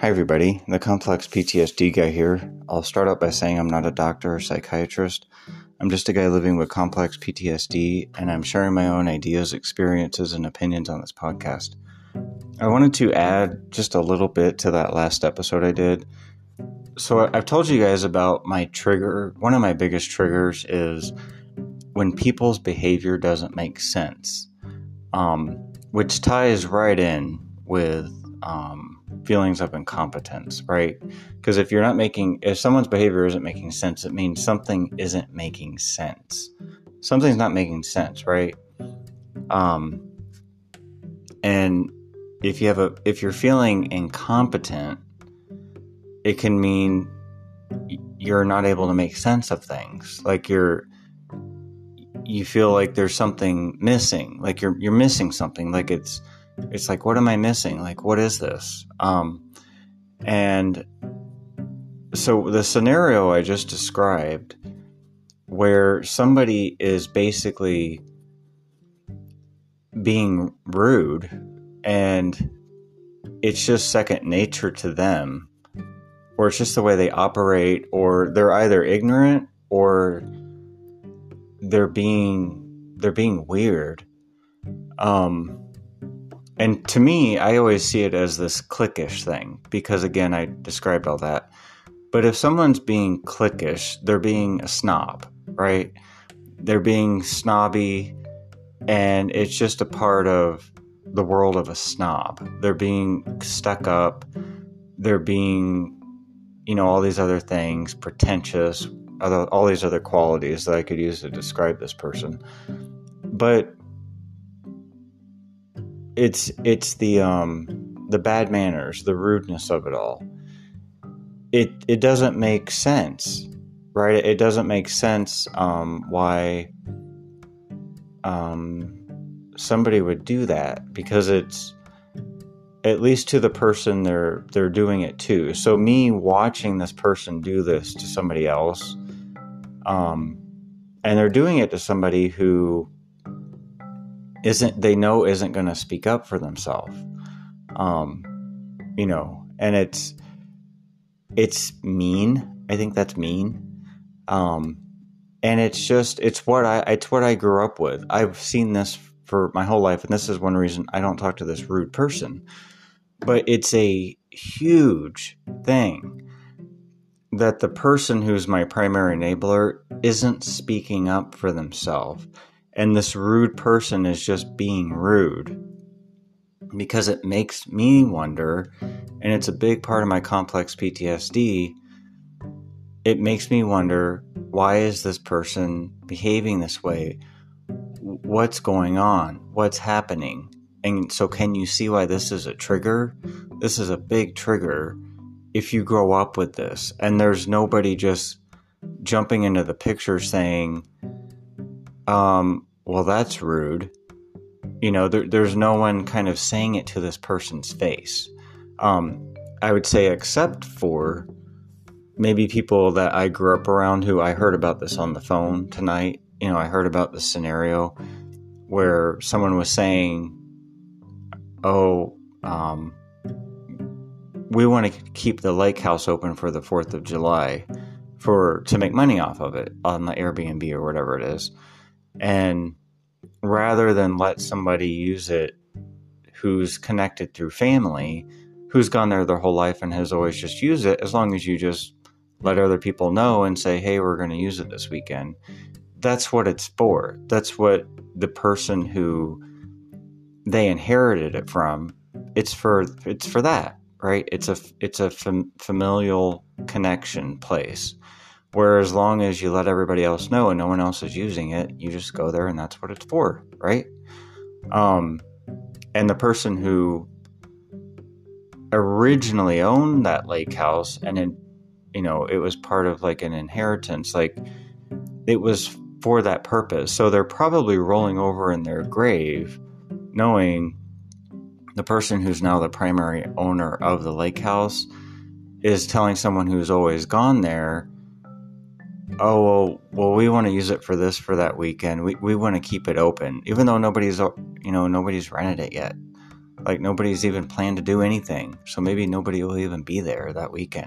Hi everybody, the Complex PTSD guy here. I'll start out by saying I'm not a doctor or psychiatrist. I'm just a guy living with complex PTSD, and I'm sharing my own ideas, experiences, and opinions on this podcast. I wanted to add just a little bit to that last episode I did. So I've told you guys about my trigger. One of my biggest triggers is when people's behavior doesn't make sense, which ties right in with feelings of incompetence, right? Because if someone's behavior isn't making sense, it means something isn't making sense. Something's not making sense, right? And if you're feeling incompetent, it can mean you're not able to make sense of things. Like you feel like there's something missing, like you're missing something, like it's like, what am I missing? Like, what is this? And so the scenario I just described, where somebody is basically being rude and it's just second nature to them, or it's just the way they operate, or they're either ignorant or they're being weird. And to me, I always see it as this cliquish thing, because again, I described all that. But if someone's being cliquish, they're being a snob, right? They're being snobby, and it's just a part of the world of a snob. They're being stuck up. They're being, all these other things, pretentious, all these other qualities that I could use to describe this person. But it's the bad manners, the rudeness of it all. It doesn't make sense, right? It doesn't make sense why somebody would do that, because it's, at least to the person they're doing it to. So me watching this person do this to somebody else, and they're doing it to somebody who isn't going to speak up for themselves, and it's mean. I think that's mean. And it's what I grew up with. I've seen this for my whole life, and this is one reason I don't talk to this rude person. But it's a huge thing that the person who's my primary enabler isn't speaking up for themselves. And this rude person is just being rude, because it makes me wonder, and it's a big part of my complex PTSD, it makes me wonder, why is this person behaving this way? What's going on? What's happening? And so can you see why this is a trigger? This is a big trigger if you grow up with this, and there's nobody just jumping into the picture saying, well, that's rude. There's no one kind of saying it to this person's face. I would say, except for maybe people that I grew up around who I heard about this on the phone tonight. I heard about this scenario where someone was saying, we want to keep the lake house open for the 4th of July to make money off of it on the Airbnb or whatever it is. And rather than let somebody use it who's connected through family, who's gone there their whole life and has always just used it, as long as you just let other people know and say, hey, we're going to use it this weekend. That's what it's for. That's what the person who they inherited it from, it's for that, right? It's a familial connection place, where as long as you let everybody else know and no one else is using it, you just go there and that's what it's for, right? And the person who originally owned that lake house, and it was part of like an inheritance, like it was for that purpose. So they're probably rolling over in their grave knowing the person who's now the primary owner of the lake house is telling someone who's always gone there, oh, well, we want to use it for this, for that weekend. We want to keep it open, even though nobody's rented it yet. Like nobody's even planned to do anything. So maybe nobody will even be there that weekend.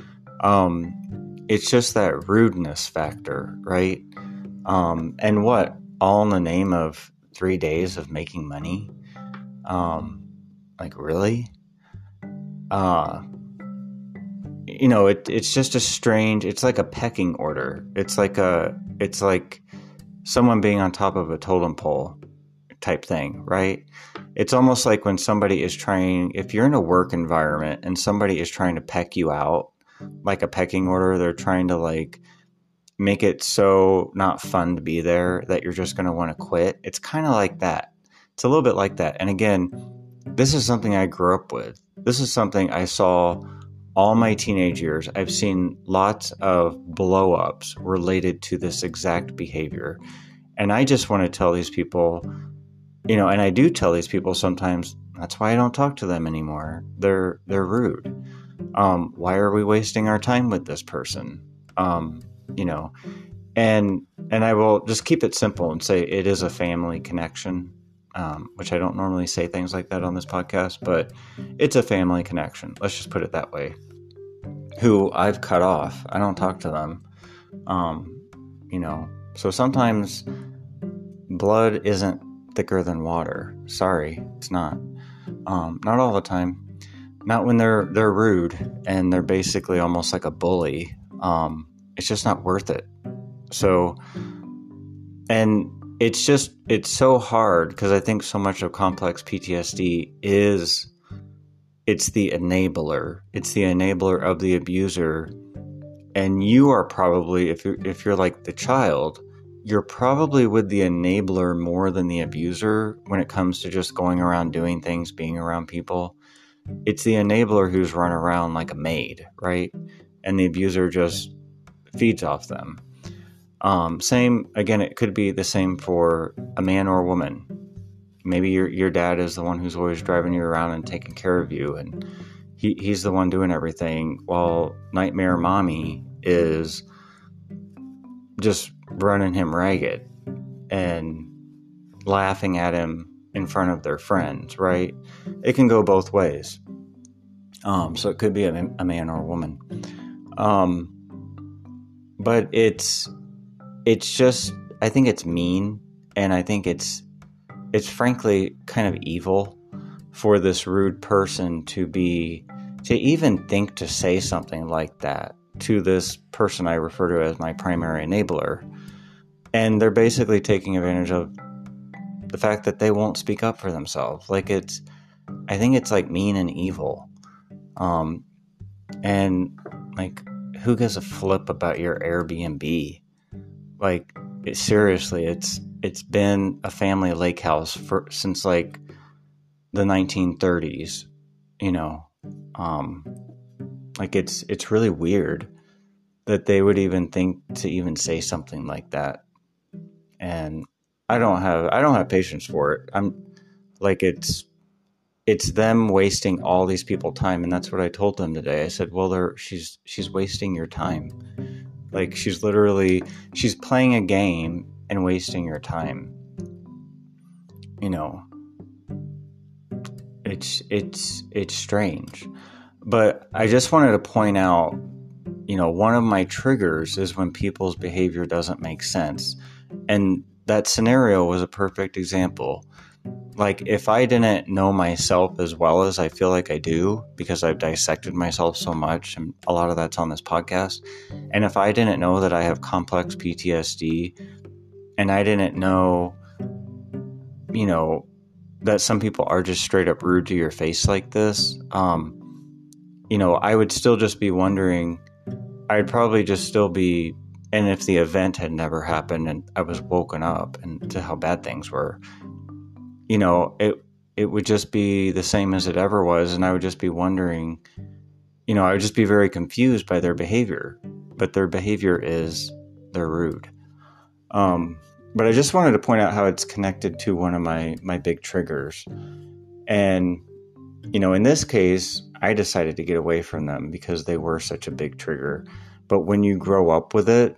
It's just that rudeness factor, right? And what? All in the name of 3 days of making money? Like really? It's just a strange, it's like a pecking order. It's like someone being on top of a totem pole type thing, right? It's almost like when somebody is trying, if you're in a work environment and somebody is trying to peck you out, like a pecking order, they're trying to like make it so not fun to be there that you're just going to want to quit. It's kind of like that. It's a little bit like that. And again, this is something I grew up with. This is something I saw all my teenage years. I've seen lots of blow-ups related to this exact behavior. And I just want to tell these people, and I do tell these people sometimes, that's why I don't talk to them anymore. They're rude. Why are we wasting our time with this person? And I will just keep it simple and say it is a family connection, which I don't normally say things like that on this podcast, but it's a family connection. Let's just put it that way. Who I've cut off. I don't talk to them. So sometimes blood isn't thicker than water. Sorry, it's not. Not all the time. Not when they're rude and they're basically almost like a bully. It's just not worth it. So, and it's so hard because I think so much of complex PTSD it's the enabler. It's the enabler of the abuser. And you are probably, if you're like the child, you're probably with the enabler more than the abuser when it comes to just going around doing things, being around people. It's the enabler who's run around like a maid, right? And the abuser just feeds off them. Same, again, it could be the same for a man or a woman. Maybe your dad is the one who's always driving you around and taking care of you, and he's the one doing everything, while Nightmare Mommy is just running him ragged and laughing at him in front of their friends, right? It can go both ways. So it could be a man or a woman. But it's just, I think it's mean, and I think it's frankly kind of evil for this rude person to even think to say something like that to this person I refer to as my primary enabler. And they're basically taking advantage of the fact that they won't speak up for themselves. Like I think it's like mean and evil. And like, who gives a flip about your Airbnb? Like, seriously, it's been a family lake house since like the 1930s, like it's really weird that they would even think to even say something like that. And I don't have patience for it. I'm like, it's them wasting all these people's time. And that's what I told them today. I said, well, she's wasting your time. Like, she's playing a game and wasting your time. It's strange. But I just wanted to point out, one of my triggers is when people's behavior doesn't make sense. And that scenario was a perfect example. Like, if I didn't know myself as well as I feel like I do, because I've dissected myself so much, and a lot of that's on this podcast, and if I didn't know that I have complex PTSD, and I didn't know, that some people are just straight up rude to your face like this, I would still just be wondering, I'd probably just still be, and if the event had never happened and I was woken up and to how bad things were, it would just be the same as it ever was. And I would just be wondering, I would just be very confused by their behavior, but their behavior is they're rude. But I just wanted to point out how it's connected to one of my big triggers. And, in this case, I decided to get away from them because they were such a big trigger. But when you grow up with it,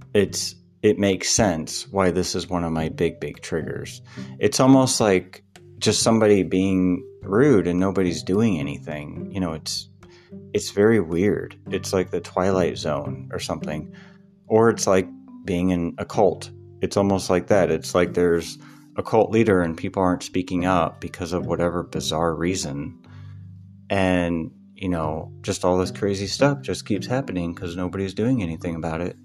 it makes sense why this is one of my big triggers. It's almost like just somebody being rude and nobody's doing anything. It's very weird. It's like the Twilight Zone or something. Or it's like being in a cult. It's almost like that. It's like there's a cult leader and people aren't speaking up because of whatever bizarre reason. And, just all this crazy stuff just keeps happening because nobody's doing anything about it.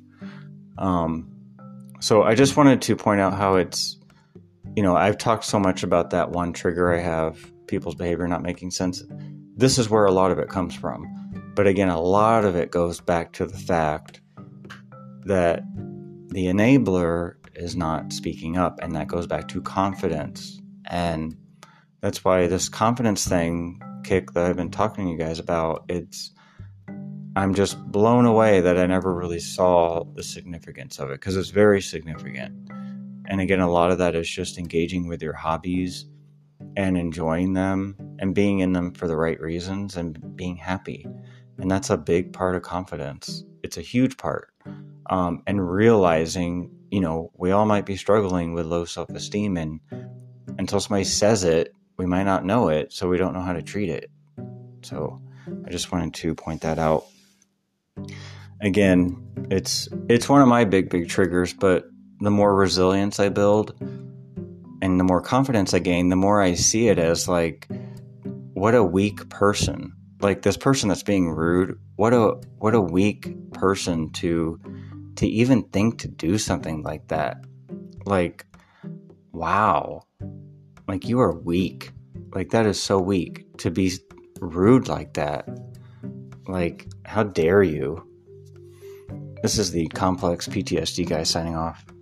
So I just wanted to point out how it's, I've talked so much about that one trigger I have, people's behavior not making sense. This is where a lot of it comes from. But again, a lot of it goes back to the fact that the enabler is not speaking up, and that goes back to confidence. And that's why this confidence thing, Kick, that I've been talking to you guys about, I'm just blown away that I never really saw the significance of it, because it's very significant. And again, a lot of that is just engaging with your hobbies and enjoying them and being in them for the right reasons and being happy. And that's a big part of confidence. It's a huge part. And realizing, we all might be struggling with low self-esteem, and until somebody says it, we might not know it, so we don't know how to treat it. So I just wanted to point that out. Again, it's one of my big triggers, but the more resilience I build and the more confidence I gain, the more I see it as like, what a weak person. Like this person that's being rude, what a weak person to even think to do something like that. Like, wow. Like, you are weak. Like, that is so weak to be rude like that. Like, how dare you? This is the Complex PTSD guy signing off.